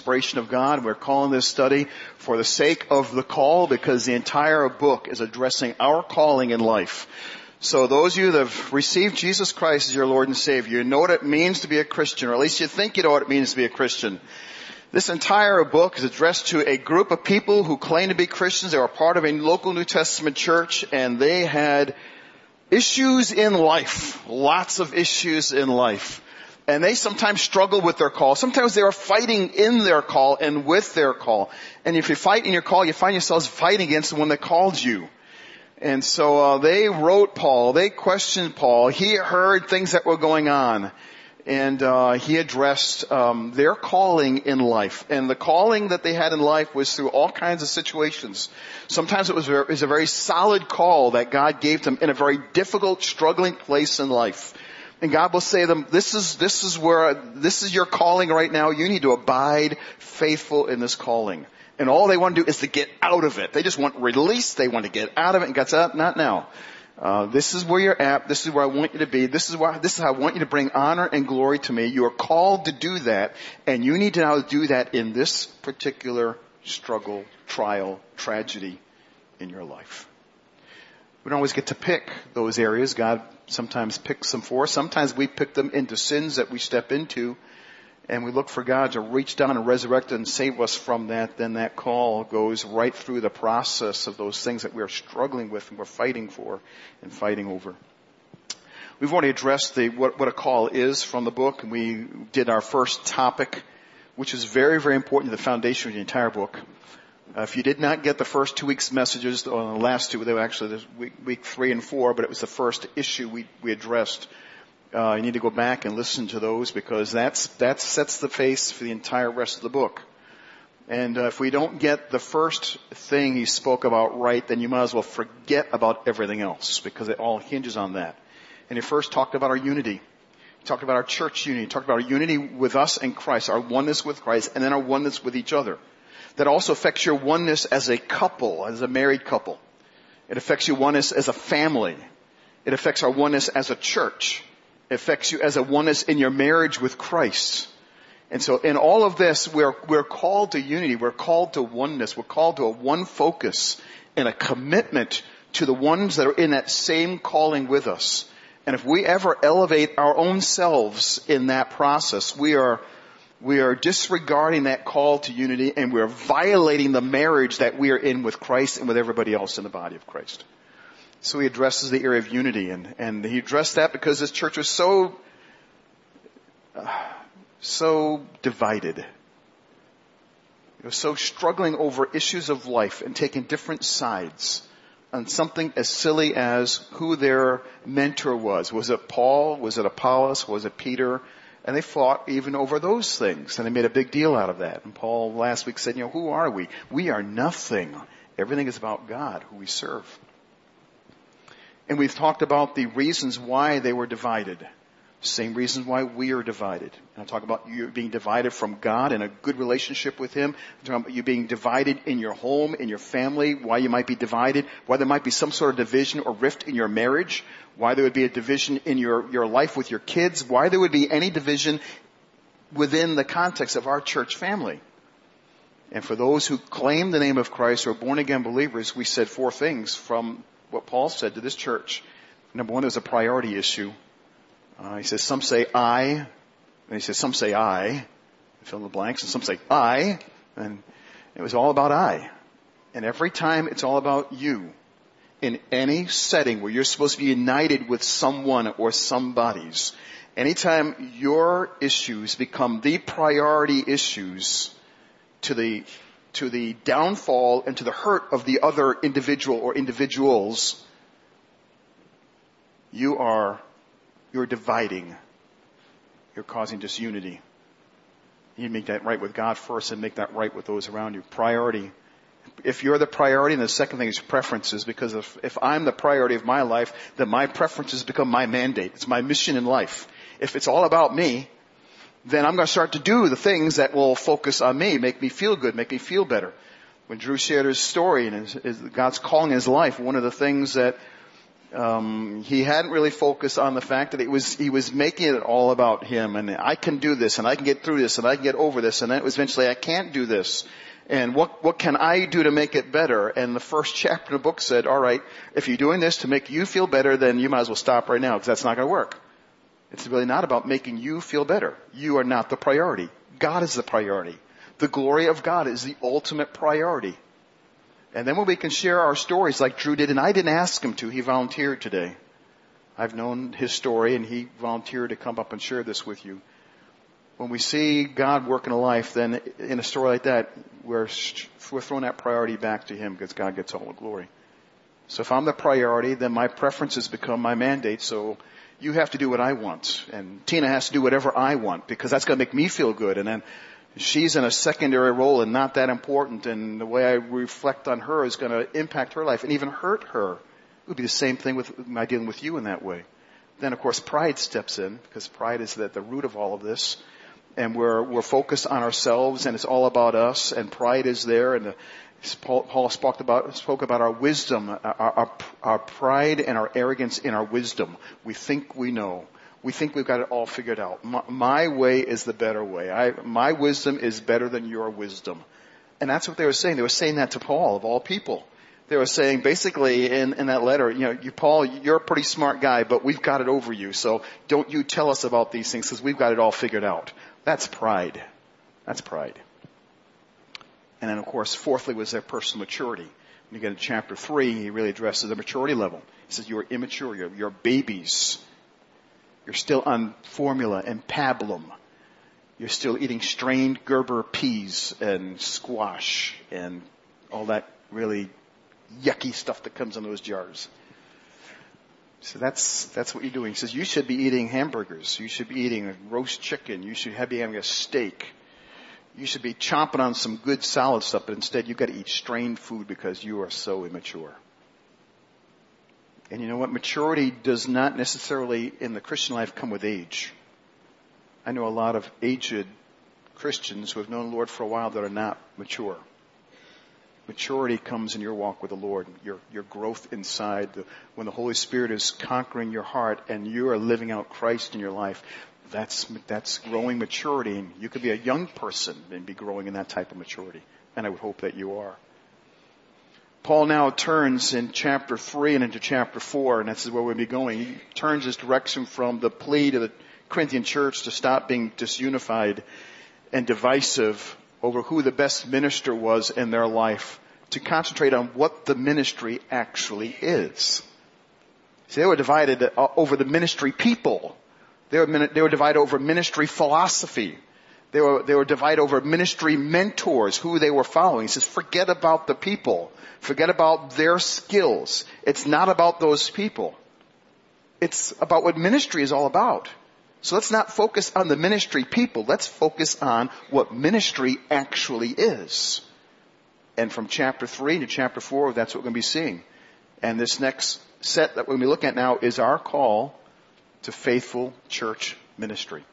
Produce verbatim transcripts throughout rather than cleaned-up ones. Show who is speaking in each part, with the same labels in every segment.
Speaker 1: inspiration of God. We're calling this study For the Sake of the Call, because the entire book is addressing our calling in life. So those of you that have received Jesus Christ as your Lord and Savior, you know what it means to be a Christian, or at least you think you know what it means to be a Christian. This entire book is addressed to a group of people who claim to be Christians. They were part of a local New Testament church, and they had issues in life, lots of issues in life. And they sometimes struggle with their call. Sometimes they are fighting in their call and with their call. And if you fight in your call, you find yourselves fighting against the one that called you. And so uh, they wrote Paul. They questioned Paul. He heard things that were going on. And uh he addressed um their calling in life. And the calling that they had in life was through all kinds of situations. Sometimes it was a, it was a very solid call that God gave them in a very difficult, struggling place in life. And God will say to them, this is, this is where, this is your calling right now. You need to abide faithful in this calling. And all they want to do is to get out of it. They just want release. They want to get out of it. And God said, not now. Uh, this is where you're at. This is where I want you to be. This is why, this is how I want you to bring honor and glory to me. You are called to do that. And you need to now do that in this particular struggle, trial, tragedy in your life. We don't always get to pick those areas. God sometimes picks them for us. Sometimes we pick them into sins that we step into. And we look for God to reach down and resurrect and save us from that. Then that call goes right through the process of those things that we're struggling with and we're fighting for and fighting over. We've already addressed the what, what a call is from the book. And we did our first topic, which is very, very important to the foundation of the entire book. Uh, if you did not get the first two weeks' messages, or the last two, they were actually week, week three and four, but it was the first issue we, we addressed. Uh, you need to go back and listen to those, because that's, that sets the face for the entire rest of the book. And uh, if we don't get the first thing he spoke about right, then you might as well forget about everything else, because it all hinges on that. And he first talked about our unity. He talked about our church unity. He talked about our unity with us and Christ, our oneness with Christ, and then our oneness with each other. That also affects your oneness as a couple, as a married couple. It affects your oneness as a family. It affects our oneness as a church. It affects you as a oneness in your marriage with Christ. And so in all of this, we're, we're called to unity. We're called to oneness. We're called to a one focus and a commitment to the ones that are in that same calling with us. And if we ever elevate our own selves in that process, we are, we are disregarding that call to unity, and we're violating the marriage that we are in with Christ and with everybody else in the body of Christ. So he addresses the area of unity, and, and he addressed that because this church was so, uh, so divided. It was so struggling over issues of life and taking different sides on something as silly as who their mentor was. Was it Paul? Was it Apollos? Was it Peter? And they fought even over those things, and they made a big deal out of that. And Paul last week said, you know, who are we? We are nothing. Everything is about God, who we serve. And we've talked about the reasons why they were divided. Same reasons why we are divided. And I'll talk about you being divided from God and a good relationship with Him. I'm talking about you being divided in your home, in your family, why you might be divided, why there might be some sort of division or rift in your marriage, why there would be a division in your, your life with your kids, why there would be any division within the context of our church family. And for those who claim the name of Christ or are born again believers, we said four things from what Paul said to this church. Number one, there's a priority issue. Uh, he says, some say I, and he says, some say I, fill in the blanks, and some say I, and it was all about I. And every time it's all about you. In any setting where you're supposed to be united with someone or somebody's, anytime your issues become the priority issues to the, to the downfall and to the hurt of the other individual or individuals, you are You're dividing. You're causing disunity. You make that right with God first and make that right with those around you. Priority. If you're the priority, and the second thing is preferences, because if, if I'm the priority of my life, then my preferences become my mandate. It's my mission in life. If it's all about me, then I'm going to start to do the things that will focus on me, make me feel good, make me feel better. When Drew shared his story and his, his, God's calling in his life, one of the things that Um, he hadn't really focused on the fact that it was, he was making it all about him, and I can do this, and I can get through this, and I can get over this, and then it was eventually I can't do this. And what, what can I do to make it better? And the first chapter of the book said, all right, if you're doing this to make you feel better, then you might as well stop right now, because that's not going to work. It's really not about making you feel better. You are not the priority. God is the priority. The glory of God is the ultimate priority. And then when we can share our stories like Drew did, and I didn't ask him to, he volunteered today. I've known his story, and he volunteered to come up and share this with you. When we see God work in a life, then in a story like that, we're, we're throwing that priority back to him because God gets all the glory. So if I'm the priority, then my preferences become my mandate. So you have to do what I want, and Tina has to do whatever I want, because that's going to make me feel good. And then she's in a secondary role and not that important, and the way I reflect on her is going to impact her life and even hurt her. It would be the same thing with my dealing with you in that way. Then, of course, pride steps in, because pride is at the root of all of this. And we're, we're focused on ourselves, and it's all about us, and pride is there. And the, Paul, Paul spoke about, spoke about our wisdom, our, our, our pride and our arrogance in our wisdom. We think we know. We think we've got it all figured out. My, my way is the better way. I, my wisdom is better than your wisdom. And that's what they were saying. They were saying that to Paul, of all people. They were saying basically in, in that letter, you know, you, Paul, you're a pretty smart guy, but we've got it over you. So don't you tell us about these things, because we've got it all figured out. That's pride. That's pride. And then, of course, fourthly was their personal maturity. When you get to chapter three, he really addresses the maturity level. He says, you're immature. You're, you're babies. You're still on formula and pablum. You're still eating strained Gerber peas and squash and all that really yucky stuff that comes in those jars. So that's that's what you're doing. He says you should be eating hamburgers. You should be eating a roast chicken. You should be having a steak. You should be chomping on some good solid stuff, but instead you've got to eat strained food because you are so immature. And you know what? Maturity does not necessarily in the Christian life come with age. I know a lot of aged Christians who have known the Lord for a while that are not mature. Maturity comes in your walk with the Lord, your your growth inside, the, when the Holy Spirit is conquering your heart and you are living out Christ in your life. That's that's growing maturity. And you could be a young person and be growing in that type of maturity. And I would hope that you are. Paul now turns in chapter three and into chapter four, and that's where we'll be going. He turns his direction from the plea to the Corinthian church to stop being disunified and divisive over who the best minister was in their life, to concentrate on what the ministry actually is. See, they were divided over the ministry people. They were, they were divided over ministry philosophy. They were, they were divided over ministry mentors, who they were following. He says, forget about the people. Forget about their skills. It's not about those people. It's about what ministry is all about. So let's not focus on the ministry people. Let's focus on what ministry actually is. And from chapter three to chapter four, that's what we're going to be seeing. And this next set that we're going to be looking at now is our call to faithful church ministry.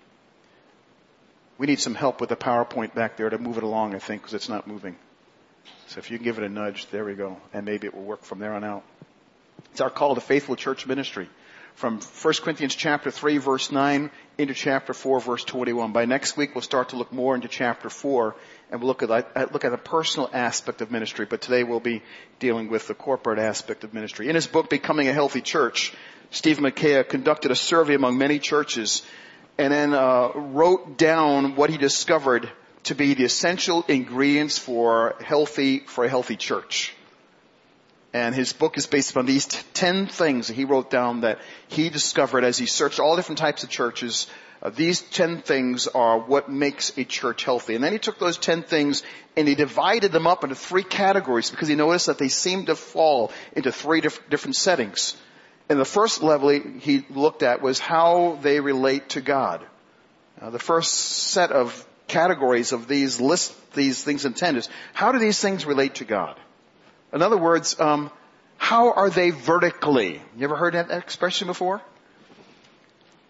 Speaker 1: We need some help with the PowerPoint back there to move it along, I think, because it's not moving. So if you can give it a nudge, there we go. And maybe it will work from there on out. It's our call to faithful church ministry. From First Corinthians chapter three, verse nine, into chapter four, verse twenty-one. By next week, we'll start to look more into chapter four, and we'll look at, look at a personal aspect of ministry. But today we'll be dealing with the corporate aspect of ministry. In his book, Becoming a Healthy Church, Stephen McKay conducted a survey among many churches, and then uh, wrote down what he discovered to be the essential ingredients for healthy for a healthy church. And his book is based upon these t- ten things that he wrote down that he discovered as he searched all different types of churches. Uh, these ten things are what makes a church healthy. And then he took those ten things and he divided them up into three categories, because he noticed that they seemed to fall into three diff- different settings. And the first level he looked at was how they relate to God. Uh, the first set of categories of these list, these things in ten is, how do these things relate to God? In other words, um, how are they vertically? You ever heard that expression before?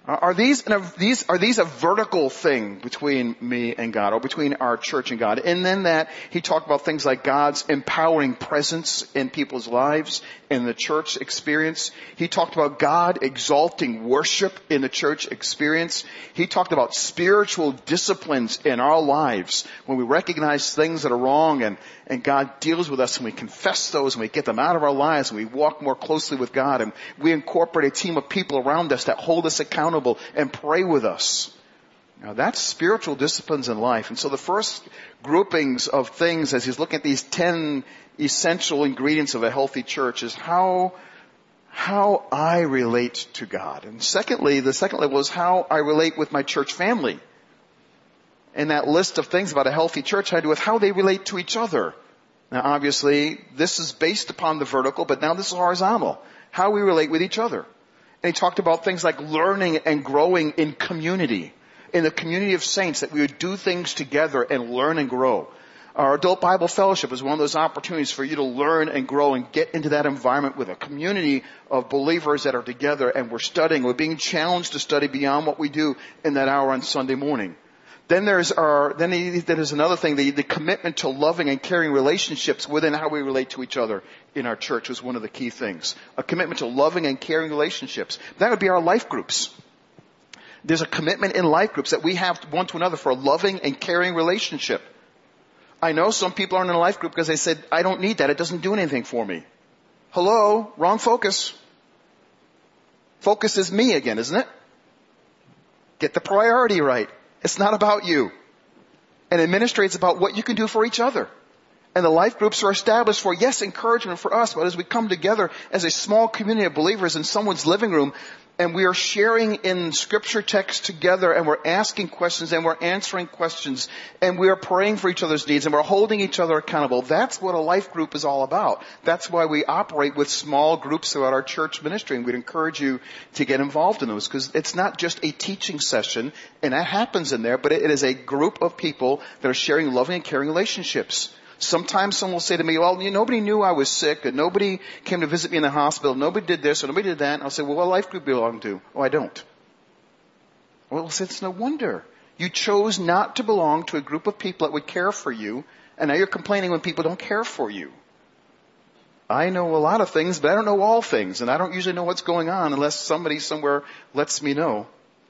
Speaker 1: Are these, these, are these a vertical thing between me and God, or between our church and God? And then that, he talked about things like God's empowering presence in people's lives, in the church experience. He talked about God exalting worship in the church experience. He talked about spiritual disciplines in our lives, when we recognize things that are wrong, and, and God deals with us, and we confess those, and we get them out of our lives, and we walk more closely with God, and we incorporate a team of people around us that hold us accountable and pray with us. Now that's spiritual disciplines in life. And so the first groupings of things, as he's looking at these ten essential ingredients of a healthy church, is how, how I relate to God. And secondly, the second level is how I relate with my church family. And that list of things about a healthy church had to do with how they relate to each other. Now obviously, this is based upon the vertical, but now this is horizontal. How we relate with each other. And he talked about things like learning and growing in community, in the community of saints, that we would do things together and learn and grow. Our adult Bible fellowship is one of those opportunities for you to learn and grow and get into that environment with a community of believers that are together, and we're studying. We're being challenged to study beyond what we do in that hour on Sunday morning. Then there's our, then he, there's another thing, the, the commitment to loving and caring relationships within how we relate to each other in our church was one of the key things. A commitment to loving and caring relationships. That would be our life groups. There's a commitment in life groups that we have one to another for a loving and caring relationship. I know some people aren't in a life group because they said, I don't need that. It doesn't do anything for me. Hello? Wrong focus. Focus is me again, isn't it? Get the priority right. It's not about you. And in ministry, it's about what you can do for each other. And the life groups are established for, yes, encouragement for us, but as we come together as a small community of believers in someone's living room, and we are sharing in scripture text together, and we're asking questions, and we're answering questions, and we are praying for each other's needs, and we're holding each other accountable. That's what a life group is all about. That's why we operate with small groups throughout our church ministry, and we'd encourage you to get involved in those, because it's not just a teaching session, and that happens in there, but it is a group of people that are sharing loving and caring relationships. Sometimes someone will say to me, well, you know, nobody knew I was sick, and nobody came to visit me in the hospital, nobody did this, or nobody did that. And I'll say, well, what life group do you belong to? Oh, I don't. Well, it's no wonder. You chose not to belong to a group of people that would care for you, and now you're complaining when people don't care for you. I know a lot of things, but I don't know all things, and I don't usually know what's going on unless somebody somewhere lets me know.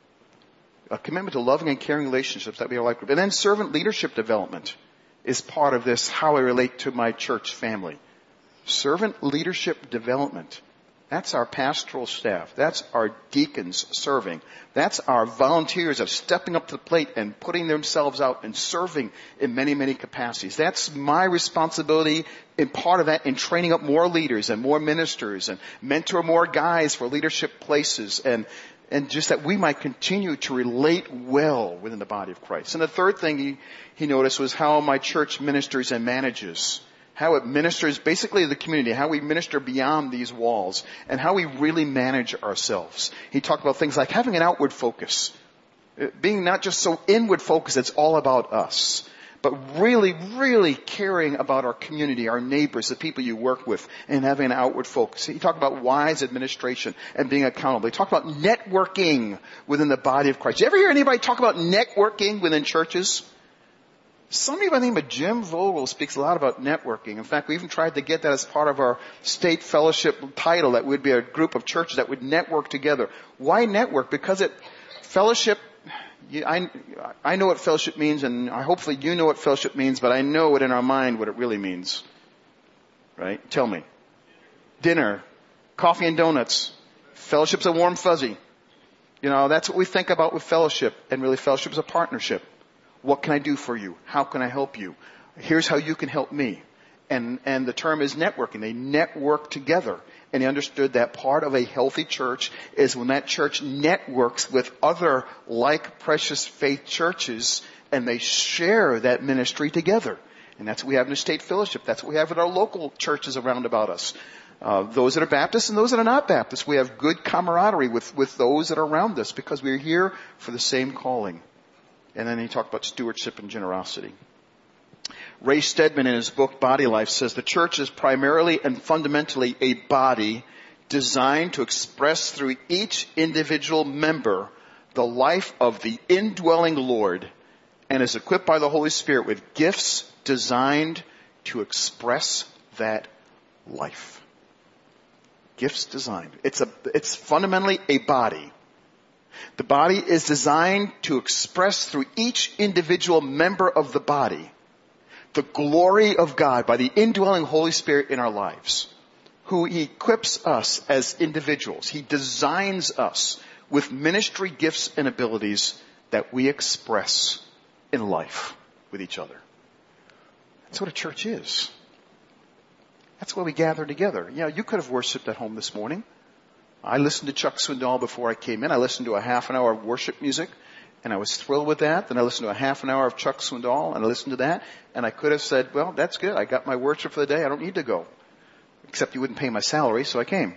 Speaker 1: A commitment to loving and caring relationships, that would be our life group. And then servant leadership development is part of this, how I relate to my church family. Servant leadership development. That's our pastoral staff. That's our deacons serving. That's our volunteers of stepping up to the plate and putting themselves out and serving in many, many capacities. That's my responsibility, and part of that in training up more leaders and more ministers and mentor more guys for leadership places, and And just that we might continue to relate well within the body of Christ. And the third thing he, he noticed was how my church ministers and manages. How it ministers basically to the community. How we minister beyond these walls. And how we really manage ourselves. He talked about things like having an outward focus. Being not just so inward focused, it's all about us. But really, really caring about our community, our neighbors, the people you work with, and having an outward focus. He talked about wise administration and being accountable. He talked about networking within the body of Christ. You ever hear anybody talk about networking within churches? Somebody by the name of Jim Vogel speaks a lot about networking. In fact, we even tried to get that as part of our state fellowship title, that would be a group of churches that would network together. Why network? Because it, fellowship, I, I know what fellowship means, and hopefully you know what fellowship means, but I know it in our mind what it really means. Right? Tell me. Dinner, coffee and donuts. Fellowship's a warm fuzzy. You know, that's what we think about with fellowship, and really fellowship is a partnership. What can I do for you? How can I help you? Here's how you can help me. And, and the term is networking. They network together. And he understood that part of a healthy church is when that church networks with other like precious faith churches, and they share that ministry together. And that's what we have in a state fellowship. That's what we have in our local churches around about us. Uh, those that are Baptists and those that are not Baptists. We have good camaraderie with, with those that are around us because we're here for the same calling. And then he talked about stewardship and generosity. Ray Stedman in his book Body Life says the church is primarily and fundamentally a body designed to express through each individual member the life of the indwelling Lord and is equipped by the Holy Spirit with gifts designed to express that life. Gifts designed. It's a, it's fundamentally a body. The body is designed to express through each individual member of the body the glory of God by the indwelling Holy Spirit in our lives, who equips us as individuals. He designs us with ministry gifts and abilities that we express in life with each other. That's what a church is. That's why we gather together. You know, you could have worshiped at home this morning. I listened to Chuck Swindoll before I came in. I listened to a half an hour of worship music, and I was thrilled with that. Then I listened to a half an hour of Chuck Swindoll, and I listened to that, and I could have said, well, that's good. I got my worship for the day. I don't need to go. Except you wouldn't pay my salary, so I came.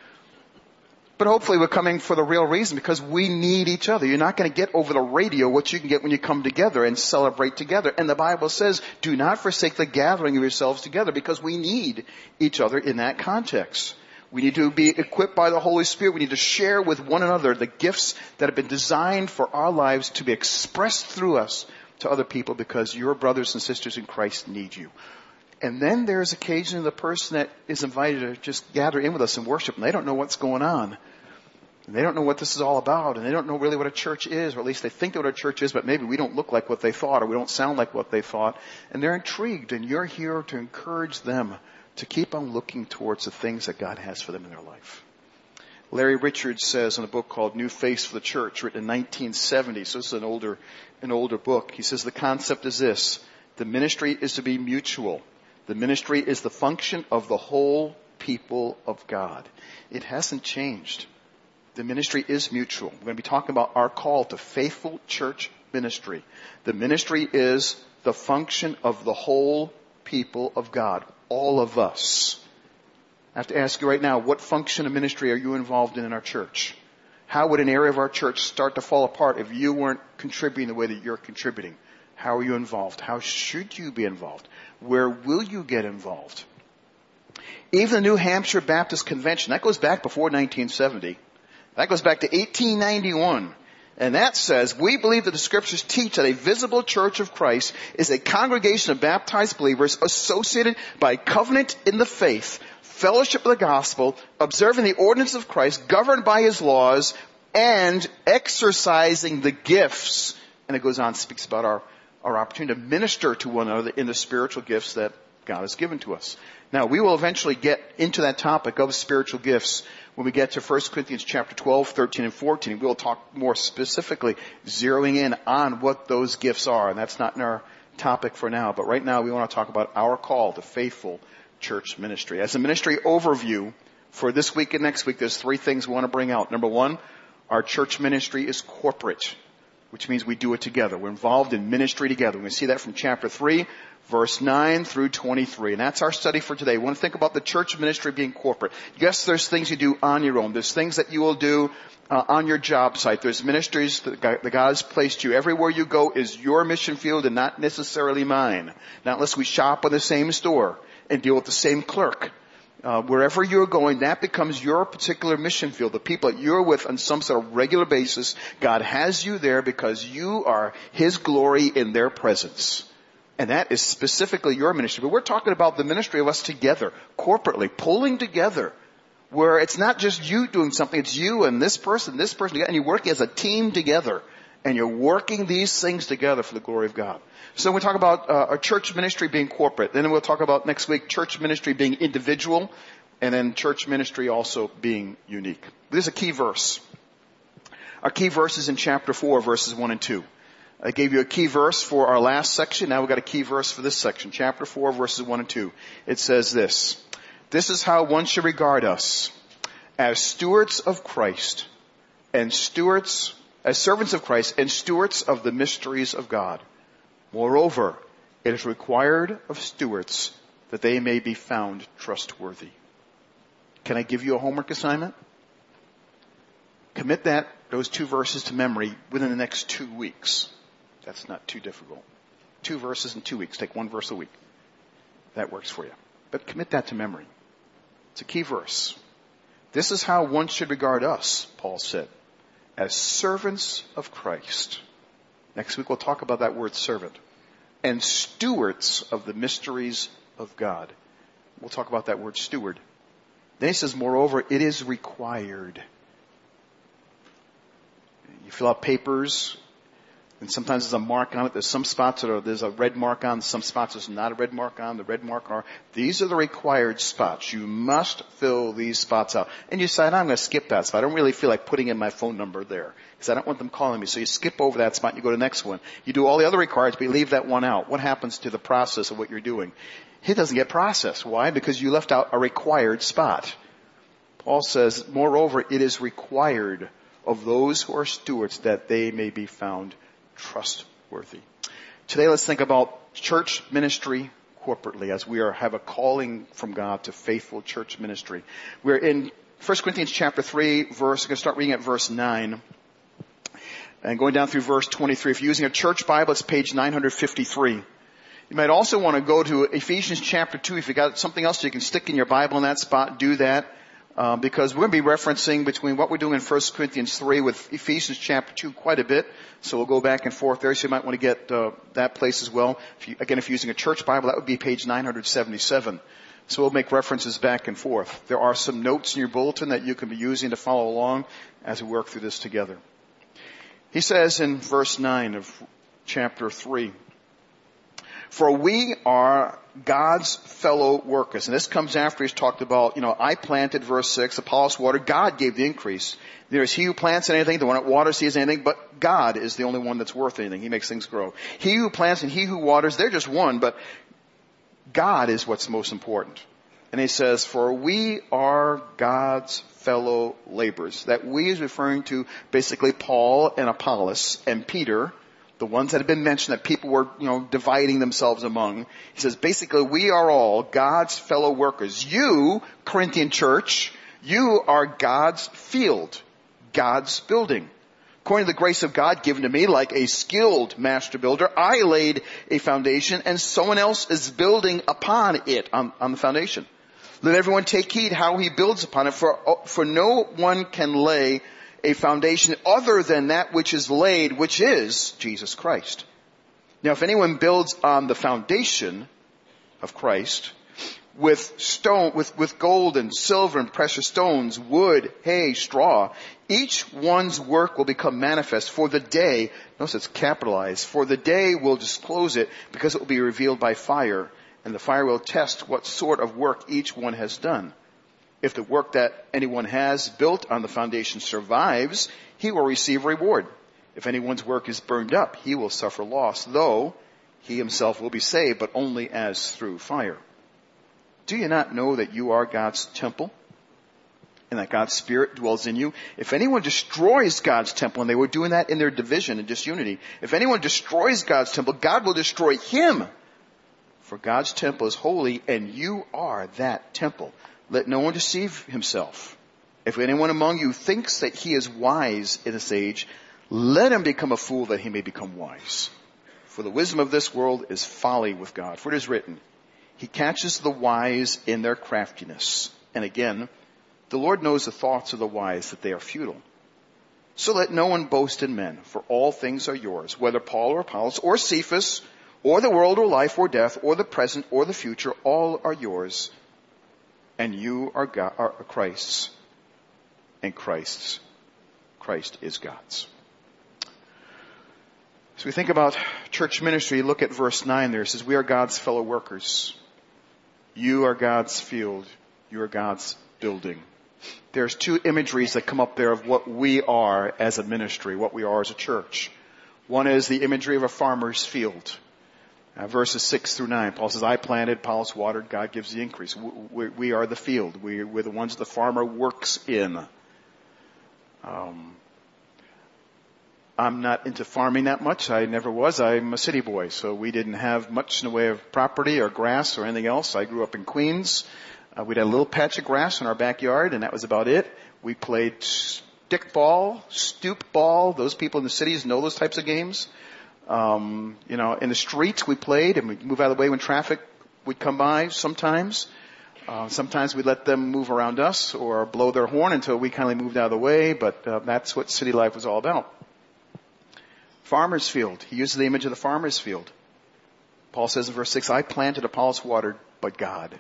Speaker 1: But hopefully we're coming for the real reason, because we need each other. You're not going to get over the radio what you can get when you come together and celebrate together. And the Bible says, do not forsake the gathering of yourselves together, because we need each other in that context. We need to be equipped by the Holy Spirit. We need to share with one another the gifts that have been designed for our lives to be expressed through us to other people, because your brothers and sisters in Christ need you. And then there's occasionally the person that is invited to just gather in with us and worship, and they don't know what's going on. And they don't know what this is all about, and they don't know really what a church is, or at least they think that what a church is, but maybe we don't look like what they thought, or we don't sound like what they thought. And they're intrigued, and you're here to encourage them to keep on looking towards the things that God has for them in their life. Larry Richards says in a book called New Face for the Church, written in nineteen seventy, so this is an older, an older book. He says the concept is this: the ministry is to be mutual. The ministry is the function of the whole people of God. It hasn't changed. The ministry is mutual. We're going to be talking about our call to faithful church ministry. The ministry is the function of the whole people of God. All of us. I have to ask you right now, what function of ministry are you involved in in our church? How would an area of our church start to fall apart if you weren't contributing the way that you're contributing? How are you involved? How should you be involved? Where will you get involved? Even the New Hampshire Baptist Convention, that goes back before nineteen seventy. That goes back to eighteen ninety-one. And that says, we believe that the scriptures teach that a visible church of Christ is a congregation of baptized believers associated by covenant in the faith, fellowship of the gospel, observing the ordinance of Christ, governed by his laws, and exercising the gifts. And it goes on, speaks about our, our opportunity to minister to one another in the spiritual gifts that God has given to us. Now, we will eventually get into that topic of spiritual gifts when we get to First Corinthians chapter twelve, thirteen, and fourteen. We'll talk more specifically, zeroing in on what those gifts are. And that's not in our topic for now. But right now, we want to talk about our call to faithful church ministry. As a ministry overview for this week and next week, there's three things we want to bring out. Number one, our church ministry is corporate, which means we do it together. We're involved in ministry together. We're going to see that from chapter three, verse nine through twenty-three. And that's our study for today. We want to think about the church ministry being corporate. Yes, there's things you do on your own. There's things that you will do uh, on your job site. There's ministries that God, that God has placed you. Everywhere you go is your mission field and not necessarily mine. Not unless we shop in the same store and deal with the same clerk. Uh, wherever you're going, that becomes your particular mission field. The people that you're with on some sort of regular basis, God has you there because you are his glory in their presence. And that is specifically your ministry. But we're talking about the ministry of us together, corporately, pulling together, where it's not just you doing something, it's you and this person, this person, and you're working as a team together. And you're working these things together for the glory of God. So we talk about uh, our church ministry being corporate. Then we'll talk about next week church ministry being individual. And then church ministry also being unique. There's a key verse. Our key verse is in chapter four, verses one and two. I gave you a key verse for our last section. Now we've got a key verse for this section. Chapter four, verses one and two. It says this: this is how one should regard us, as stewards of Christ and stewards as servants of Christ and stewards of the mysteries of God. Moreover, it is required of stewards that they may be found trustworthy. Can I give you a homework assignment? Commit that, those two verses to memory within the next two weeks. That's not too difficult. Two verses in two weeks. Take one verse a week. That works for you. But commit that to memory. It's a key verse. This is how one should regard us, Paul said, as servants of Christ. Next week we'll talk about that word servant. And stewards of the mysteries of God. We'll talk about that word steward. Then he says, moreover, it is required. You fill out papers, and sometimes there's a mark on it. There's some spots that are, there's a red mark on, some spots there's not a red mark on. The red mark are, these are the required spots. You must fill these spots out. And you decide, I'm going to skip that spot. I don't really feel like putting in my phone number there, because I don't want them calling me. So you skip over that spot and you go to the next one. You do all the other required, but you leave that one out. What happens to the process of what you're doing? It doesn't get processed. Why? Because you left out a required spot. Paul says, moreover, it is required of those who are stewards that they may be found trustworthy. Today let's think about church ministry corporately, as we are have a calling from God to faithful church ministry. We're in First Corinthians chapter three, verse, I'm going to start reading at verse nine. And going down through verse twenty-three. If you're using a church Bible, it's page nine fifty-three. You might also want to go to Ephesians chapter two. If you got something else you can stick in your Bible in that spot, do that. Uh, because we're going to be referencing between what we're doing in First Corinthians three with Ephesians chapter two quite a bit. So we'll go back and forth there. So you might want to get uh, that place as well. If you, again, if you're using a church Bible, that would be page nine seventy-seven. So we'll make references back and forth. There are some notes in your bulletin that you can be using to follow along as we work through this together. He says in verse nine of chapter three, for we are God's fellow workers. And this comes after he's talked about, you know, I planted, verse six, Apollos watered, God gave the increase. There is he who plants anything, the one that waters sees anything, but God is the only one that's worth anything. He makes things grow. He who plants and he who waters, they're just one, but God is what's most important. And he says, for we are God's fellow laborers. That we is referring to basically Paul and Apollos and Peter, the ones that have been mentioned that people were, you know, dividing themselves among. He says, basically, we are all God's fellow workers. You, Corinthian church, you are God's field, God's building. According to the grace of God given to me, like a skilled master builder, I laid a foundation and someone else is building upon it, on, on the foundation. Let everyone take heed how he builds upon it, for, for no one can lay a foundation other than that which is laid, which is Jesus Christ. Now, if anyone builds on the foundation of Christ with stone, with, with gold and silver and precious stones, wood, hay, straw, each one's work will become manifest, for the day, notice it's capitalized, for the day will disclose it, because it will be revealed by fire, and the fire will test what sort of work each one has done. If the work that anyone has built on the foundation survives, he will receive reward. If anyone's work is burned up, he will suffer loss, though he himself will be saved, but only as through fire. Do you not know that you are God's temple, and that God's Spirit dwells in you? If anyone destroys God's temple, and they were doing that in their division and disunity, if anyone destroys God's temple, God will destroy him. For God's temple is holy, and you are that temple. Let no one deceive himself. If anyone among you thinks that he is wise in this age, let him become a fool that he may become wise. For the wisdom of this world is folly with God. For it is written, he catches the wise in their craftiness. And again, the Lord knows the thoughts of the wise, that they are futile. So let no one boast in men, for all things are yours, whether Paul or Apollos or Cephas, or the world or life or death, or the present or the future, all are yours. And you are, God, are Christ's, and Christ's. Christ is God's. So we think about church ministry. Look at verse nine there. It says, we are God's fellow workers. You are God's field. You are God's building. There's two imageries that come up there of what we are as a ministry, what we are as a church. One is the imagery of a farmer's field. Uh, verses six through nine, Paul says, I planted, Apollos watered, God gives the increase. We, we are the field. We, we're the ones the farmer works in. Um, I'm not into farming that much. I never was. I'm a city boy, so we didn't have much in the way of property or grass or anything else. I grew up in Queens. Uh, we had a little patch of grass in our backyard, and that was about it. We played stick ball, stoop ball. Those people in the cities know those types of games. Um, you know, in the streets we played, and we'd move out of the way when traffic would come by sometimes. Uh, sometimes we let them move around us or blow their horn until we kindly moved out of the way, but uh, that's what city life was all about. Farmer's field. He uses the image of the farmer's field. Paul says in verse six, I planted, Apollos watered, but God.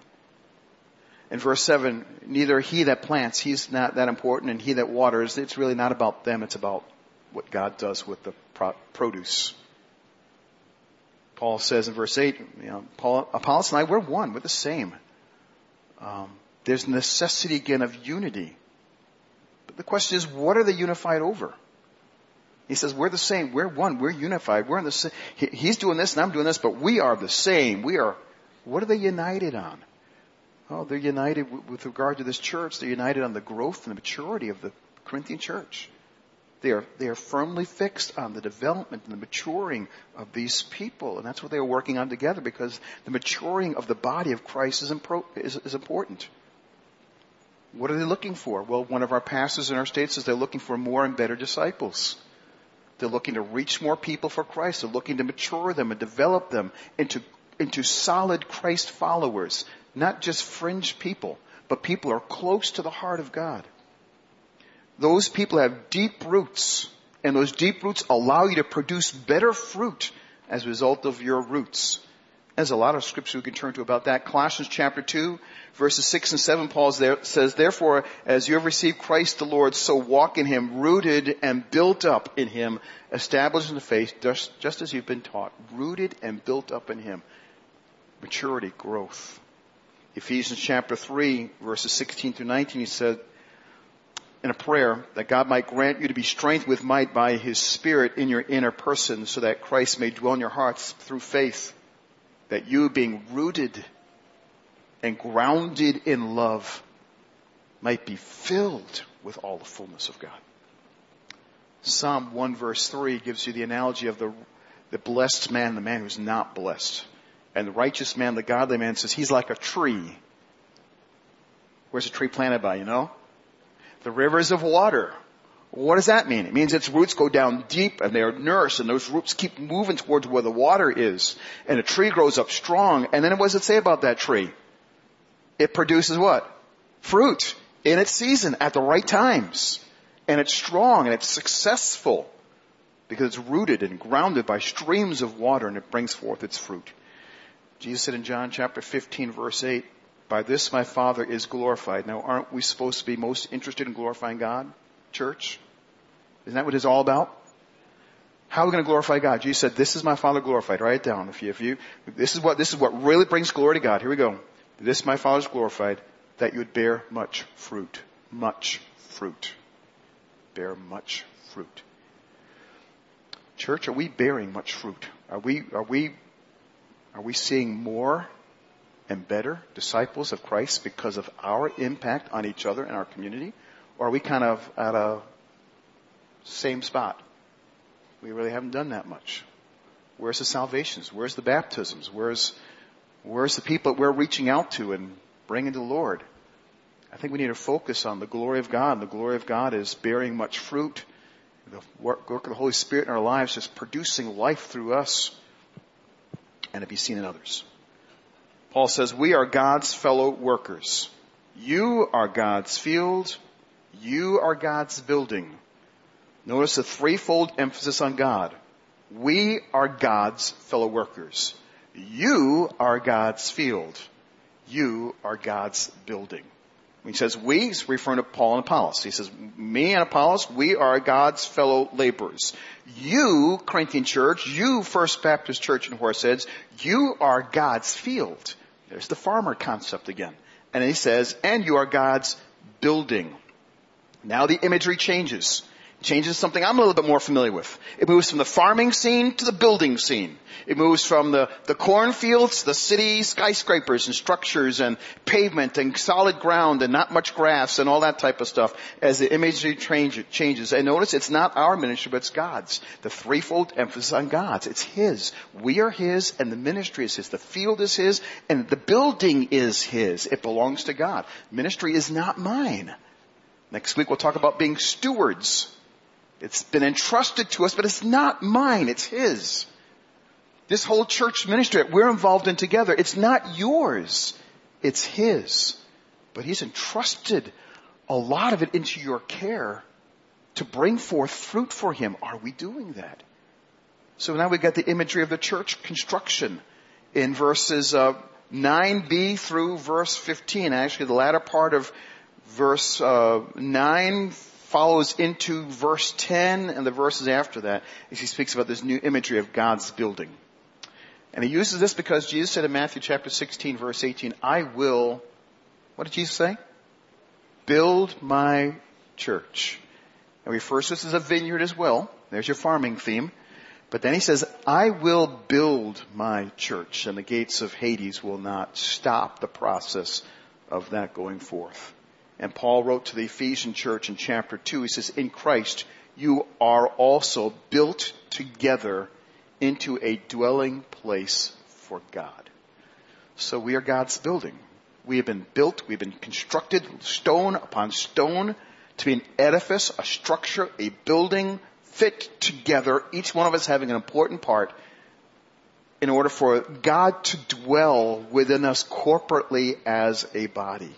Speaker 1: In verse seven, neither he that plants, he's not that important, and he that waters, it's really not about them, it's about what God does with the pro- produce. Paul says in verse eight, you know, Paul, Apollos and I, we're one, we're the same. Um, there's necessity again of unity. But the question is, what are they unified over? He says, we're the same, we're one, we're unified, we're in the same. He, he's doing this and I'm doing this, but we are the same. We are, what are they united on? Oh, they're united w- with regard to this church. They're united on the growth and the maturity of the Corinthian church. They are, they are firmly fixed on the development and the maturing of these people. And that's what they are working on together, because the maturing of the body of Christ is, impro- is, is important. What are they looking for? Well, one of our pastors in our state says they're looking for more and better disciples. They're looking to reach more people for Christ. They're looking to mature them and develop them into, into solid Christ followers. Not just fringe people, but people who are close to the heart of God. Those people have deep roots, and those deep roots allow you to produce better fruit as a result of your roots. There's a lot of scripture we can turn to about that. Colossians chapter two, verses six and seven, Paul says, therefore, as you have received Christ the Lord, so walk in him, rooted and built up in him, established in the faith, just, just as you've been taught. Rooted and built up in him. Maturity, growth. Ephesians chapter three, verses sixteen through nineteen, he said, in a prayer, that God might grant you to be strengthened with might by his Spirit in your inner person, so that Christ may dwell in your hearts through faith, that you, being rooted and grounded in love, might be filled with all the fullness of God. Psalm one verse three gives you the analogy of the, the blessed man, the man who's not blessed. And the righteous man, the godly man, says he's like a tree. Where's a tree planted by, you know? The rivers of water. What does that mean? It means its roots go down deep and they are nourished, and those roots keep moving towards where the water is. And a tree grows up strong. And then what does it say about that tree? It produces what? Fruit in its season at the right times. And it's strong and it's successful because it's rooted and grounded by streams of water, and it brings forth its fruit. Jesus said in John chapter fifteen verse eight, by this my Father is glorified. Now, aren't we supposed to be most interested in glorifying God, church? Isn't that what it's all about? How are we going to glorify God? Jesus said, this is my Father glorified. Write it down. If you, if you, this is what, this is what really brings glory to God. Here we go. This my Father is glorified, that you would bear much fruit. Much fruit. Bear much fruit. Church, are we bearing much fruit? Are we, are we, are we seeing more and better disciples of Christ because of our impact on each other and our community? Or are we kind of at a same spot? We really haven't done that much. Where's the salvations? Where's the baptisms? Where's, where's the people that we're reaching out to and bringing to the Lord? I think we need to focus on the glory of God. And the glory of God is bearing much fruit. The work, work of the Holy Spirit in our lives, just producing life through us and to be seen in others. Paul says, we are God's fellow workers. You are God's field. You are God's building. Notice the threefold emphasis on God. We are God's fellow workers. You are God's field. You are God's building. When he says we, he's referring to Paul and Apollos. He says, me and Apollos, we are God's fellow laborers. You, Corinthian church, you, First Baptist Church in Horseheads, you are God's field. There's the farmer concept again. And he says, and you are God's building. Now the imagery changes. Changes to something I'm a little bit more familiar with. It moves from the farming scene to the building scene. It moves from the, the cornfields to the city skyscrapers and structures and pavement and solid ground and not much grass and all that type of stuff as the imagery change, changes. And notice it's not our ministry, but it's God's. The threefold emphasis on God's. It's His. We are His and the ministry is His. The field is His and the building is His. It belongs to God. Ministry is not mine. Next week we'll talk about being stewards. It's been entrusted to us, but it's not mine. It's His. This whole church ministry that we're involved in together, it's not yours. It's His. But He's entrusted a lot of it into your care to bring forth fruit for Him. Are we doing that? So now we've got the imagery of the church construction in verses uh, nine b through verse fifteen. Actually, the latter part of verse uh, nine follows into verse ten and the verses after that as he speaks about this new imagery of God's building. And he uses this because Jesus said in Matthew chapter sixteen, verse eighteen, I will, what did Jesus say? Build my church. And refers to this as a vineyard as well. There's your farming theme. But then he says, I will build my church, and the gates of Hades will not stop the process of that going forth. And Paul wrote to the Ephesian church in chapter two, he says, in Christ you are also built together into a dwelling place for God. So we are God's building. We have been built, we've been constructed stone upon stone to be an edifice, a structure, a building fit together, each one of us having an important part in order for God to dwell within us corporately as a body.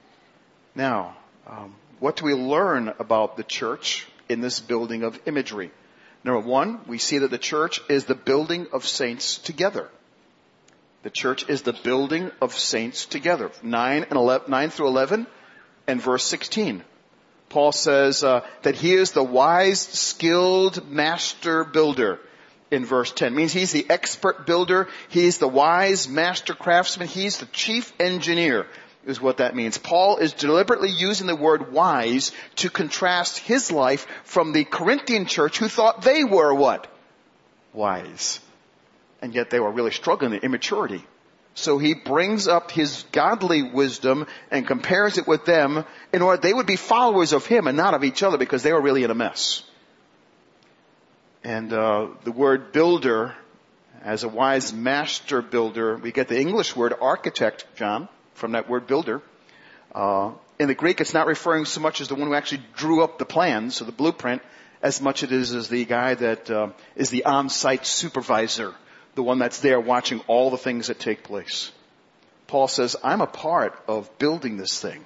Speaker 1: Now, um, what do we learn about the church in this building of imagery? Number one, we see that the church is the building of saints together. The church is the building of saints together. Nine and eleven, nine through eleven, and verse sixteen. Paul says uh, that he is the wise, skilled master builder. In verse ten, it means he's the expert builder. He's the wise master craftsman. He's the chief engineer, is what that means. Paul is deliberately using the word wise to contrast his life from the Corinthian church who thought they were what? Wise. And yet they were really struggling in immaturity. So he brings up his godly wisdom and compares it with them in order they would be followers of him and not of each other because they were really in a mess. And uh, the word builder, as a wise master builder, we get the English word architect, John, from that word builder. Uh, in the Greek, it's not referring so much as the one who actually drew up the plans or the blueprint, as much it is as the guy that uh, is the on-site supervisor, the one that's there watching all the things that take place. Paul says, I'm a part of building this thing.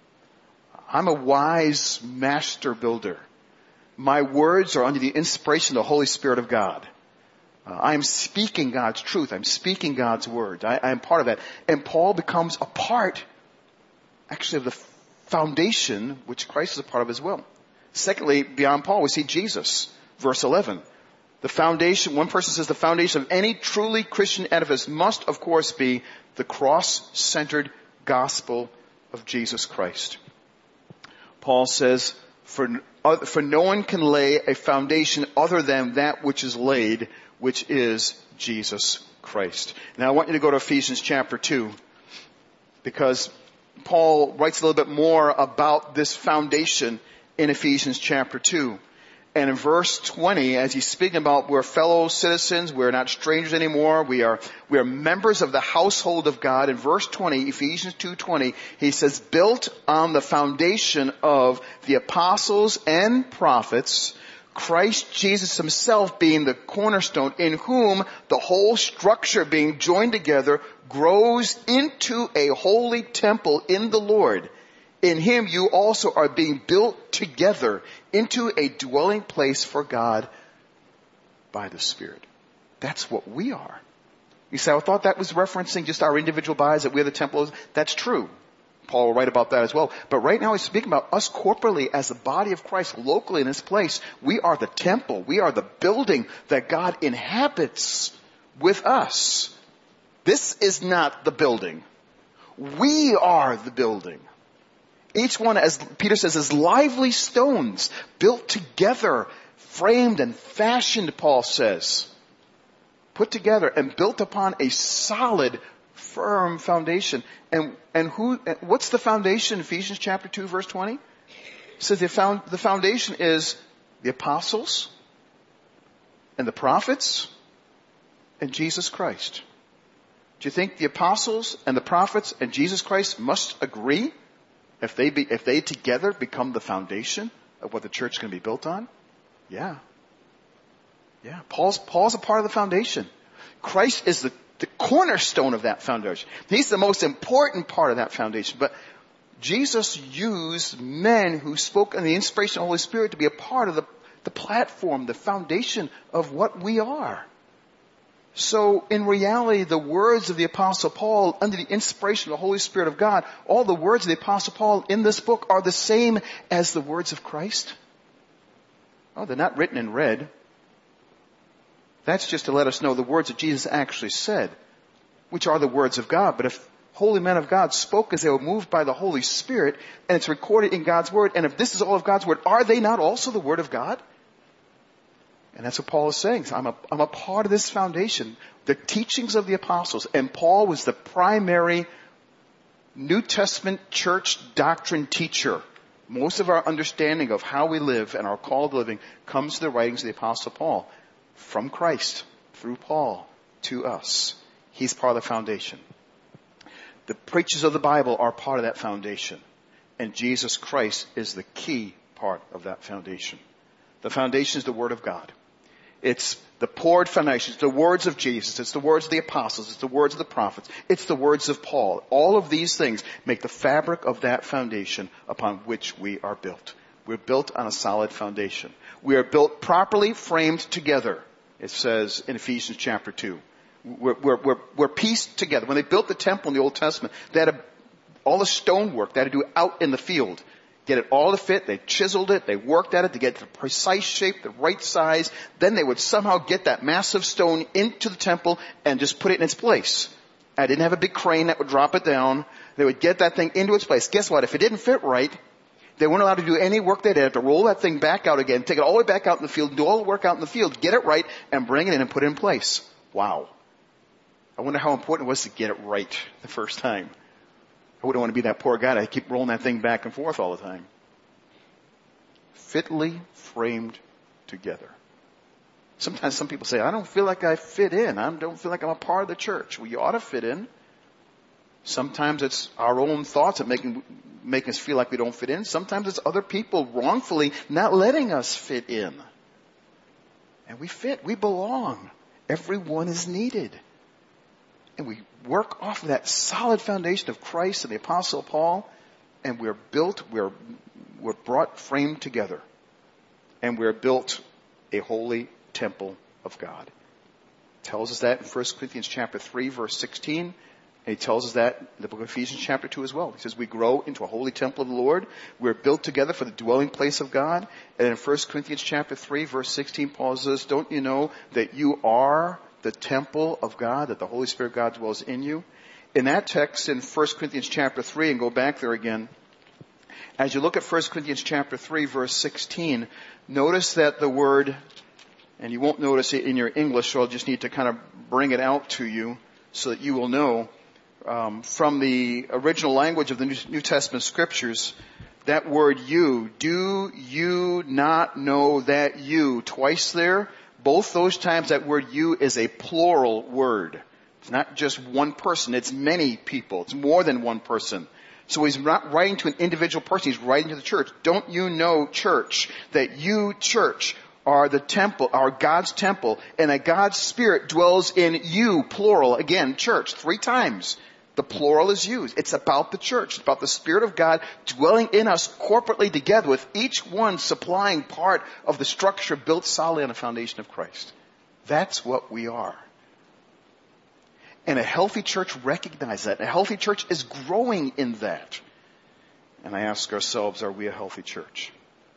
Speaker 1: I'm a wise master builder. My words are under the inspiration of the Holy Spirit of God. Uh, I am speaking God's truth. I'm speaking God's word. I, I am part of that. And Paul becomes a part, actually, of the foundation which Christ is a part of as well. Secondly, beyond Paul, we see Jesus. Verse eleven. The foundation, one person says the foundation of any truly Christian edifice must, of course, be the cross-centered gospel of Jesus Christ. Paul says, for, for no one can lay a foundation other than that which is laid, which is Jesus Christ. Now I want you to go to Ephesians chapter two, because Paul writes a little bit more about this foundation in Ephesians chapter two. And in verse twenty, as he's speaking about we're fellow citizens, we're not strangers anymore, we are, we are members of the household of God. In verse twenty, Ephesians two twenty, he says, built on the foundation of the apostles and prophets, Christ Jesus himself being the cornerstone, in whom the whole structure being joined together grows into a holy temple in the Lord. In him you also are being built together into a dwelling place for God by the Spirit. That's what we are. You say, I thought that was referencing just our individual bodies, that we're the temple. That's true. Paul will write about that as well. But right now he's speaking about us corporately as the body of Christ locally in this place. We are the temple. We are the building that God inhabits with us. This is not the building. We are the building. Each one, as Peter says, is lively stones built together, framed and fashioned, Paul says, put together and built upon a solid, firm foundation. And, and who, what's the foundation? Ephesians chapter two, verse twenty? It says the found, the foundation is the apostles and the prophets and Jesus Christ. Do you think the apostles and the prophets and Jesus Christ must agree? If they be, if they together become the foundation of what the church is going to be built on? Yeah. Yeah. Paul's, Paul's a part of the foundation. Christ is the the cornerstone of that foundation. He's the most important part of that foundation. But Jesus used men who spoke in the inspiration of the Holy Spirit to be a part of the, the platform, the foundation of what we are. So in reality, the words of the Apostle Paul, under the inspiration of the Holy Spirit of God, all the words of the Apostle Paul in this book are the same as the words of Christ. Oh, they're not written in red. That's just to let us know the words that Jesus actually said, which are the words of God. But if holy men of God spoke as they were moved by the Holy Spirit, and it's recorded in God's Word, and if this is all of God's Word, are they not also the Word of God? And that's what Paul is saying. I'm a, I'm a part of this foundation, the teachings of the apostles. And Paul was the primary New Testament church doctrine teacher. Most of our understanding of how we live and our call to living comes to the writings of the Apostle Paul. From Christ, through Paul, to us. He's part of the foundation. The preachers of the Bible are part of that foundation. And Jesus Christ is the key part of that foundation. The foundation is the Word of God. It's the poured foundation. It's the words of Jesus. It's the words of the apostles. It's the words of the prophets. It's the words of Paul. All of these things make the fabric of that foundation upon which we are built. We're built on a solid foundation. We are built properly framed together, it says in Ephesians chapter two. We're, we're, we're, we're pieced together. When they built the temple in the Old Testament, they had a, all the stonework they had to do out in the field. Get it all to fit. They chiseled it. They worked at it to get the precise shape, the right size. Then they would somehow get that massive stone into the temple and just put it in its place. I didn't have a big crane that would drop it down. They would get that thing into its place. Guess what? If it didn't fit right, they weren't allowed to do any work. They'd have to roll that thing back out again, take it all the way back out in the field, do all the work out in the field, get it right, and bring it in and put it in place. Wow. I wonder how important it was to get it right the first time. I wouldn't want to be that poor guy that keep rolling that thing back and forth all the time. Fitly framed together. Sometimes some people say, I don't feel like I fit in. I don't feel like I'm a part of the church. Well, you ought to fit in. Sometimes it's our own thoughts that make, make us feel like we don't fit in. Sometimes it's other people wrongfully not letting us fit in. And we fit. We belong. Everyone is needed. And we work off of that solid foundation of Christ and the Apostle Paul, and we're built, we're, we're brought, framed together. And we're built a holy temple of God. It tells us that in First Corinthians chapter three, verse sixteen. And he tells us that in the book of Ephesians chapter two as well. He says we grow into a holy temple of the Lord. We're built together for the dwelling place of God. And in First Corinthians chapter three, verse sixteen, Paul says, don't you know that you are the temple of God, that the Holy Spirit of God dwells in you? In that text in First Corinthians chapter three, and go back there again, as you look at First Corinthians chapter three, verse sixteen, notice that the word, and you won't notice it in your English, so I'll just need to kind of bring it out to you so that you will know. Um, from the original language of the New Testament scriptures, that word you, do you not know that you, twice there, both those times that word you is a plural word. It's not just one person, it's many people. It's more than one person. So he's not writing to an individual person, he's writing to the church. Don't you know, church, that you, church, are the temple, are God's temple, and that God's Spirit dwells in you, plural, again, church, three times. The plural is used. It's about the church. It's about the Spirit of God dwelling in us corporately together, with each one supplying part of the structure built solidly on the foundation of Christ. That's what we are. And a healthy church recognizes that. A healthy church is growing in that. And I ask ourselves, are we a healthy church?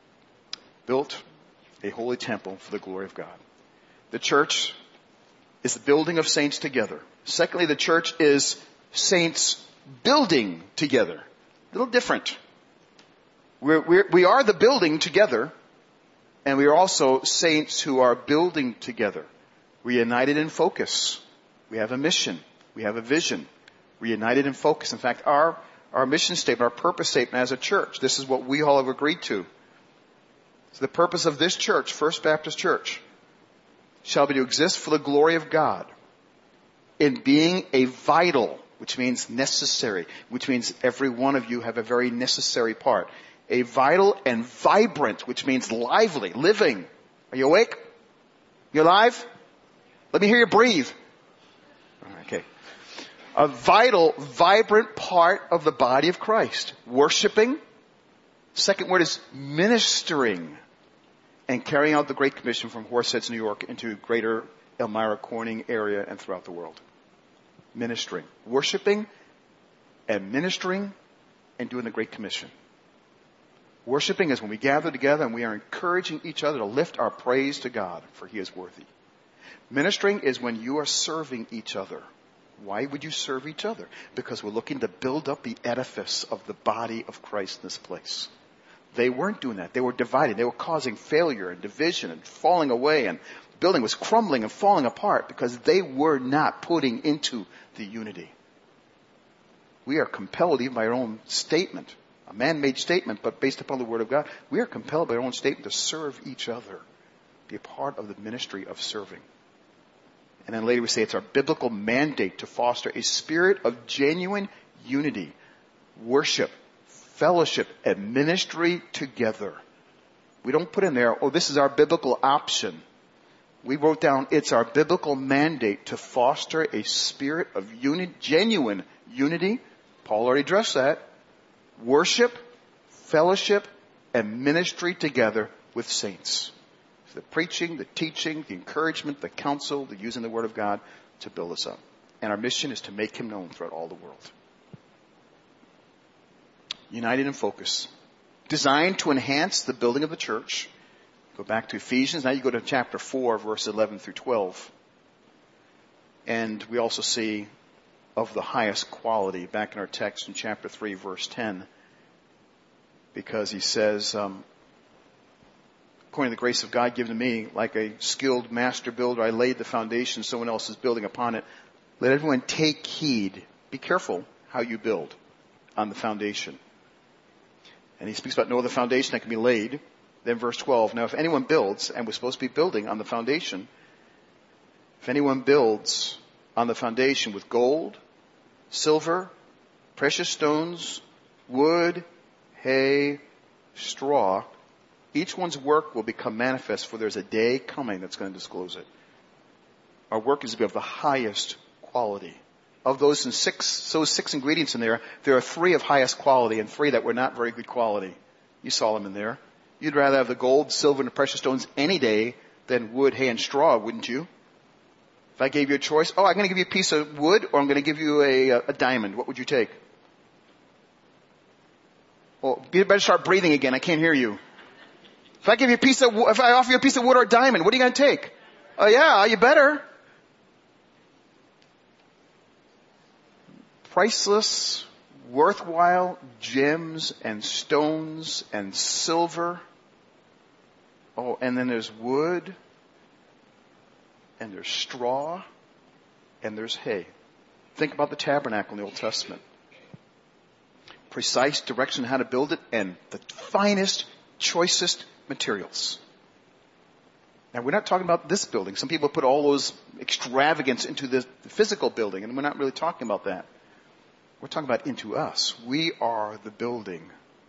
Speaker 1: Built a holy temple for the glory of God. The church is the building of saints together. Secondly, the church is saints building together. A little different. We're, we're, we are the building together, and we are also saints who are building together. We're united in focus. We have a mission. We have a vision. We're united in focus. In fact, our, our mission statement, our purpose statement as a church, this is what we all have agreed to. So the purpose of this church, First Baptist Church, shall be to exist for the glory of God in being a vital, which means necessary, which means every one of you have a very necessary part. A vital and vibrant, which means lively, living. Are you awake? You alive? Let me hear you breathe. Okay. A vital, vibrant part of the body of Christ. Worshiping. Second word is ministering. And carrying out the Great Commission from Horse Heads, New York into greater Elmira Corning area and throughout the world. Ministering. Worshiping and ministering and doing the Great Commission. Worshiping is when we gather together and we are encouraging each other to lift our praise to God, for He is worthy. Ministering is when you are serving each other. Why would you serve each other? Because we're looking to build up the edifice of the body of Christ in this place. They weren't doing that. They were divided. They were causing failure and division and falling away, and the building was crumbling and falling apart because they were not putting into the unity. We are compelled even by our own statement, a man-made statement, but based upon the Word of God, we are compelled by our own statement to serve each other, be a part of the ministry of serving. And then later we say it's our biblical mandate to foster a spirit of genuine unity, worship, fellowship, and ministry together. We don't put in there, oh, this is our biblical option. We wrote down, it's our biblical mandate to foster a spirit of uni- genuine unity. Paul already addressed that. Worship, fellowship, and ministry together with saints. The preaching, the teaching, the encouragement, the counsel, the using the Word of God to build us up. And our mission is to make Him known throughout all the world. United in focus. Designed to enhance the building of the church. Go back to Ephesians. Now you go to chapter four, verse eleven through twelve. And we also see of the highest quality back in our text in chapter three, verse ten. Because he says, um, according to the grace of God given to me, like a skilled master builder, I laid the foundation, someone else is building upon it. Let everyone take heed. Be careful how you build on the foundation. And he speaks about no other foundation that can be laid. Then verse twelve, now if anyone builds, and we're supposed to be building on the foundation, if anyone builds on the foundation with gold, silver, precious stones, wood, hay, straw, each one's work will become manifest, for there's a day coming that's going to disclose it. Our work is to be of the highest quality. Of those in six, those six ingredients in there, there are three of highest quality and three that were not very good quality. You saw them in there. You'd rather have the gold, silver, and the precious stones any day than wood, hay, and straw, wouldn't you? If I gave you a choice, oh, I'm going to give you a piece of wood or I'm going to give you a, a diamond, what would you take? Well, you better start breathing again. I can't hear you. If I give you a piece of, if I offer you a piece of wood or a diamond, what are you going to take? Oh yeah, you better. Priceless, worthwhile gems and stones and silver. Oh, and then there's wood, and there's straw, and there's hay. Think about the tabernacle in the Old Testament. Precise direction on how to build it, and the finest, choicest materials. Now, we're not talking about this building. Some people put all those extravagance into the physical building, and we're not really talking about that. We're talking about into us. We are the building.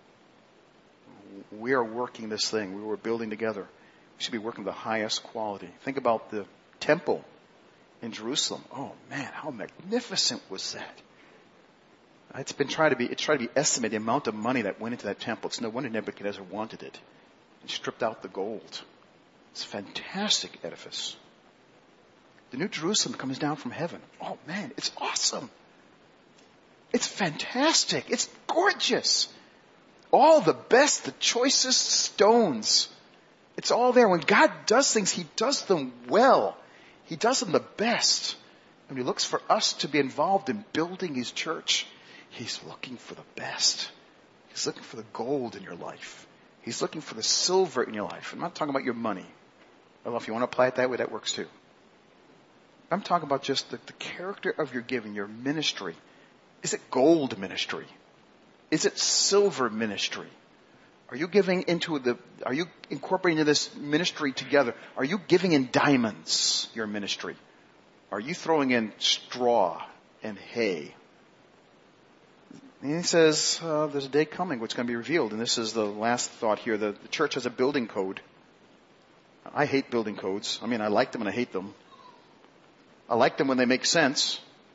Speaker 1: We are working this thing. We were building together. We should be working the highest quality. Think about the temple in Jerusalem. Oh man, how magnificent was that? It's been trying to be, it's trying to be estimated the amount of money that went into that temple. It's no wonder Nebuchadnezzar wanted it. And stripped out the gold. It's a fantastic edifice. The New Jerusalem comes down from heaven. Oh man, it's awesome. It's fantastic. It's gorgeous. All the best, the choicest stones. It's all there. When God does things, He does them well. He does them the best. And He looks for us to be involved in building His church. He's looking for the best. He's looking for the gold in your life. He's looking for the silver in your life. I'm not talking about your money. Well, if you want to apply it that way, that works too. I'm talking about just the, the character of your giving, your ministry. Is it gold ministry? Is it silver ministry? Are you giving into the, are you incorporating into this ministry together? Are you giving in diamonds, your ministry? Are you throwing in straw and hay? And he says, uh, there's a day coming which is going to be revealed. And this is the last thought here. The, the church has a building code. I hate building codes. I mean, I like them and I hate them. I like them when they make sense.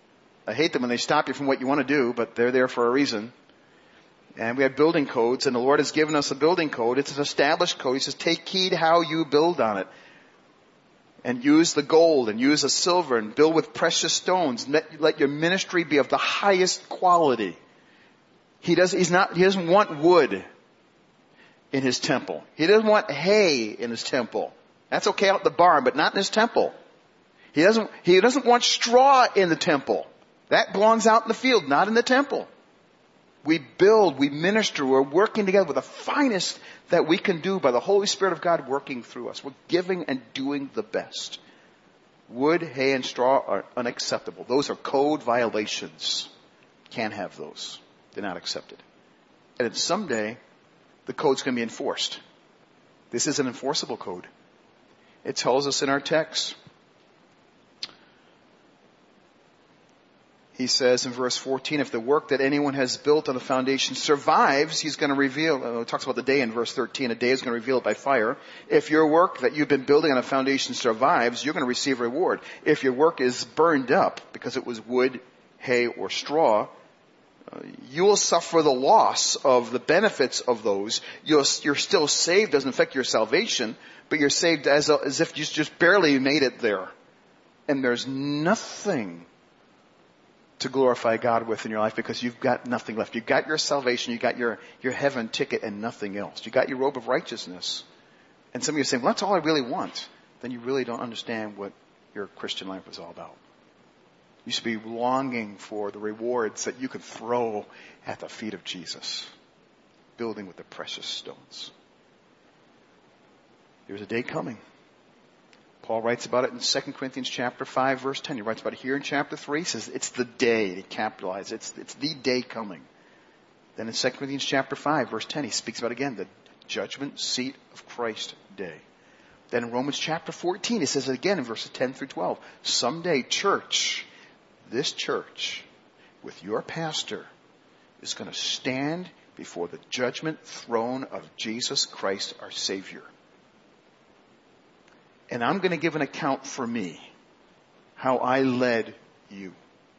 Speaker 1: I hate them when they stop you from what you want to do, but they're there for a reason. And we have building codes, and the Lord has given us a building code. It's an established code. He says, take heed how you build on it. And use the gold and use the silver and build with precious stones. Let, let your ministry be of the highest quality. He does, he's not, he doesn't want wood in his temple. He doesn't want hay in his temple. That's okay out in the barn, but not in his temple. He doesn't, he doesn't want straw in the temple. That belongs out in the field, not in the temple. We build, we minister, we're working together with the finest that we can do by the Holy Spirit of God working through us. We're giving and doing the best. Wood, hay, and straw are unacceptable. Those are code violations. Can't have those. They're not accepted. And someday, the code's going to be enforced. This is an enforceable code. It tells us in our text. He says in verse fourteen, if the work that anyone has built on the foundation survives, he's going to reveal, uh, it talks about the day in verse thirteen, a day is going to reveal it by fire. If your work that you've been building on a foundation survives, you're going to receive reward. If your work is burned up because it was wood, hay, or straw, uh, you will suffer the loss of the benefits of those. You'll, you're still saved, doesn't affect your salvation, but you're saved as, a, as if you just barely made it there. And there's nothing to glorify God with in your life because you've got nothing left. You've got your salvation, you've got your, your heaven ticket and nothing else. You've got your robe of righteousness. And some of you are saying, well, that's all I really want. Then you really don't understand what your Christian life is all about. You should be longing for the rewards that you could throw at the feet of Jesus, building with the precious stones. There's a day coming. Paul writes about it in Second Corinthians chapter five, verse ten. He writes about it here in chapter three. He says, it's the day. He capitalized. It's, it's the day coming. Then in Second Corinthians chapter five, verse ten, he speaks about again the judgment seat of Christ day. Then in Romans chapter fourteen, he says it again in verses ten through twelve. Someday, church, this church, with your pastor, is going to stand before the judgment throne of Jesus Christ, our Savior. And I'm going to give an account for me, how I led you,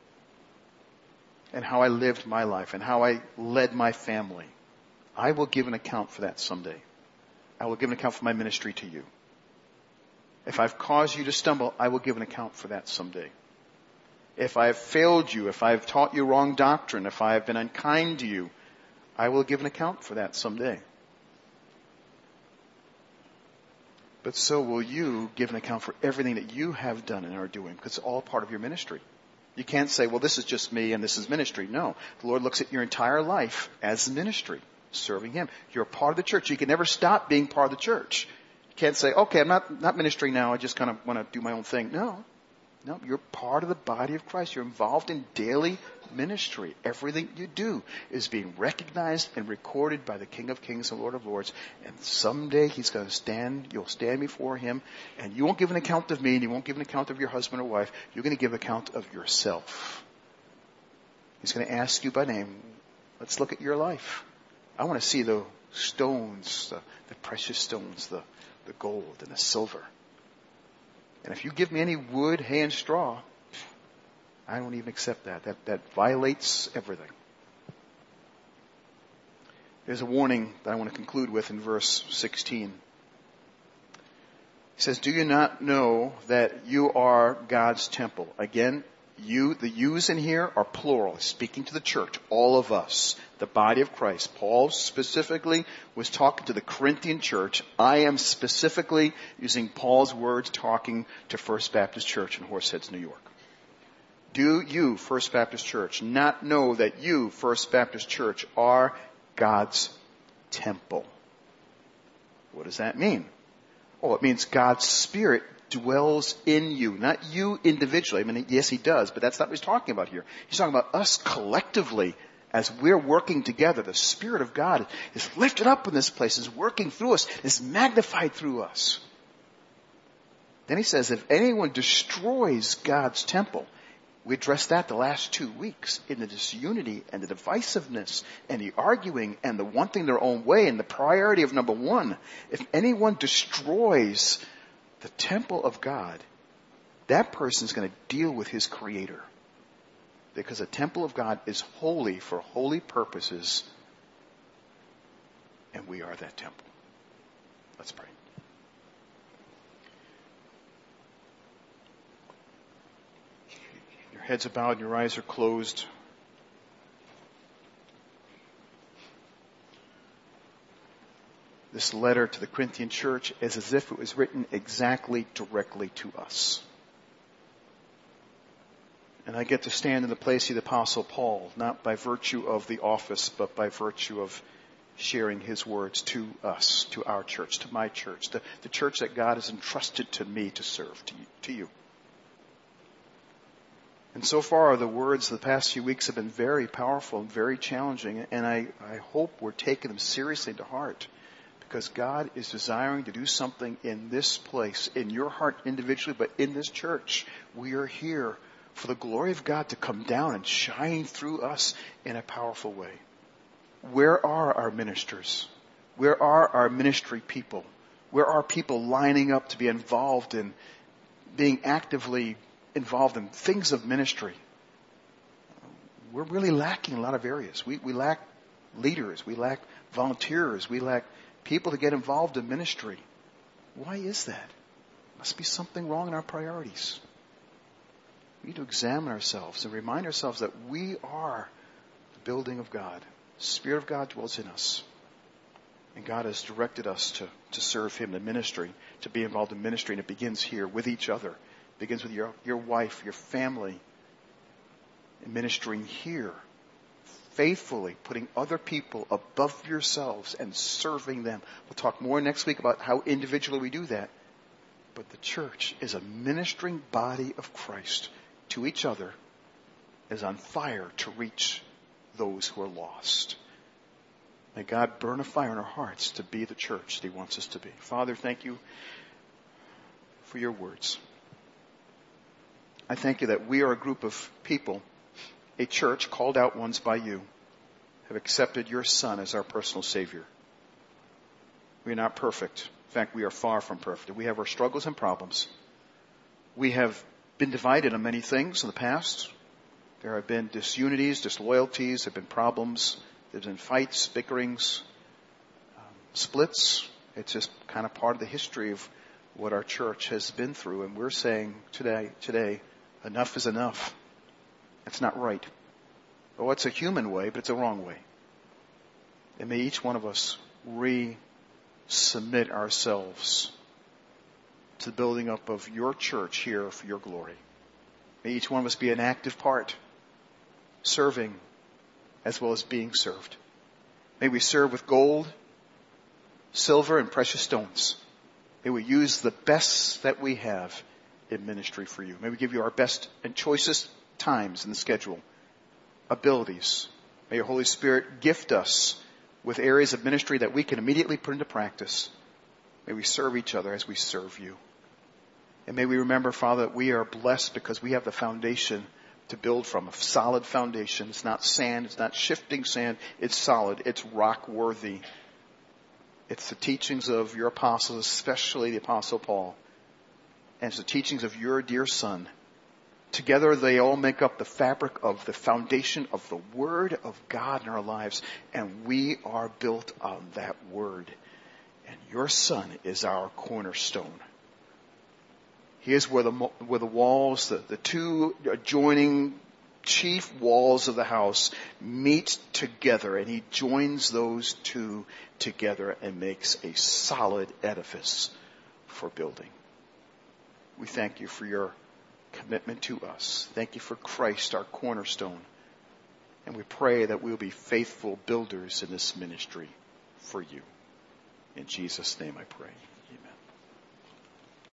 Speaker 1: and how I lived my life, and how I led my family. I will give an account for that someday. I will give an account for my ministry to you. If I've caused you to stumble, I will give an account for that someday. If I have failed you, if I have taught you wrong doctrine, if I have been unkind to you, I will give an account for that someday. But so will you give an account for everything that you have done and are doing, because it's all part of your ministry. You can't say, well, this is just me and this is ministry. No. The Lord looks at your entire life as ministry, serving Him. You're a part of the church. You can never stop being part of the church. You can't say, okay, I'm not, not ministering now. I just kind of want to do my own thing. No. No, you're part of the body of Christ. You're involved in daily ministry. Everything you do is being recognized and recorded by the King of Kings and Lord of Lords. And someday He's going to stand, you'll stand before Him, and you won't give an account of me, and you won't give an account of your husband or wife. You're going to give account of yourself. He's going to ask you by name, let's look at your life. I want to see the stones, the, the precious stones, the, the gold and the silver. And if you give me any wood, hay, and straw, I won't even accept that. That, that violates everything. There's a warning that I want to conclude with in verse sixteen. He says, do you not know that you are God's temple? Again, you, the yous in here are plural, speaking to the church, all of us, the body of Christ. Paul specifically was talking to the Corinthian church. I am specifically using Paul's words talking to First Baptist Church in Horseheads, New York. Do you, First Baptist Church, not know that you, First Baptist Church, are God's temple? What does that mean? Oh, it means God's Spirit dwells in you, not you individually. I mean, yes, He does, but that's not what He's talking about here. He's talking about us collectively as we're working together. The Spirit of God is lifted up in this place, is working through us, is magnified through us. Then He says, if anyone destroys God's temple, we addressed that the last two weeks in the disunity and the divisiveness and the arguing and the wanting their own way and the priority of number one. If anyone destroys the temple of God, that person is going to deal with his Creator. because the temple of God is holy for holy purposes, and we are that temple. Let's pray. Your heads are bowed and your eyes are closed. This letter to the Corinthian church is as if it was written exactly directly to us. And I get to stand in the place of the Apostle Paul, not by virtue of the office, but by virtue of sharing his words to us, to our church, to my church, the, the church that God has entrusted to me to serve, to you, to you. And so far, the words of the past few weeks have been very powerful and very challenging, and I, I hope we're taking them seriously to heart, because God is desiring to do something in this place, in your heart individually, but in this church. We are here for the glory of God to come down and shine through us in a powerful way. Where are our ministers? Where are our ministry people? Where are people lining up to be involved in being actively involved in things of ministry? We're really lacking in a lot of areas. We, we lack leaders. We lack volunteers. We lack people to get involved in ministry. Why is that? Must be something wrong in our priorities. We need to examine ourselves and remind ourselves that we are the building of God. The Spirit of God dwells in us. And God has directed us to, to serve Him in ministry, to be involved in ministry. And it begins here with each other. It begins with your, your wife, your family, and ministering here. Faithfully putting other people above yourselves and serving them. We'll talk more next week about how individually we do that. But the church is a ministering body of Christ to each other, is on fire to reach those who are lost. May God burn a fire in our hearts to be the church that He wants us to be. Father, thank you for your words. I thank you that we are a group of people, a church called out ones by you, have accepted your Son as our personal Savior. We are not perfect. In fact, we are far from perfect. We have our struggles and problems. We have been divided on many things in the past. There have been disunities, disloyalties, there have been problems, there have been fights, bickerings, um, splits. It's just kind of part of the history of what our church has been through. And we're saying today, today, enough is enough. That's not right. Oh, it's a human way, but it's a wrong way. And may each one of us resubmit ourselves to the building up of your church here for your glory. May each one of us be an active part, serving as well as being served. May we serve with gold, silver, and precious stones. May we use the best that we have in ministry for you. May we give you our best and choicest times in the schedule, abilities. May your Holy Spirit gift us with areas of ministry that we can immediately put into practice. May we serve each other as we serve you. And may we remember, Father, that we are blessed because we have the foundation to build from, a solid foundation. It's not sand. It's not shifting sand. It's solid. It's rock worthy. It's the teachings of your apostles, especially the Apostle Paul. And it's the teachings of your dear Son. Together they all make up the fabric of the foundation of the Word of God in our lives. And we are built on that Word. And your Son is our cornerstone. He is where the, where the walls, the, the two adjoining chief walls of the house meet together. And He joins those two together and makes a solid edifice for building. We thank you for your commitment to us. Thank you for Christ, our cornerstone. And we pray that we'll be faithful builders in this ministry for you. In Jesus' name I pray.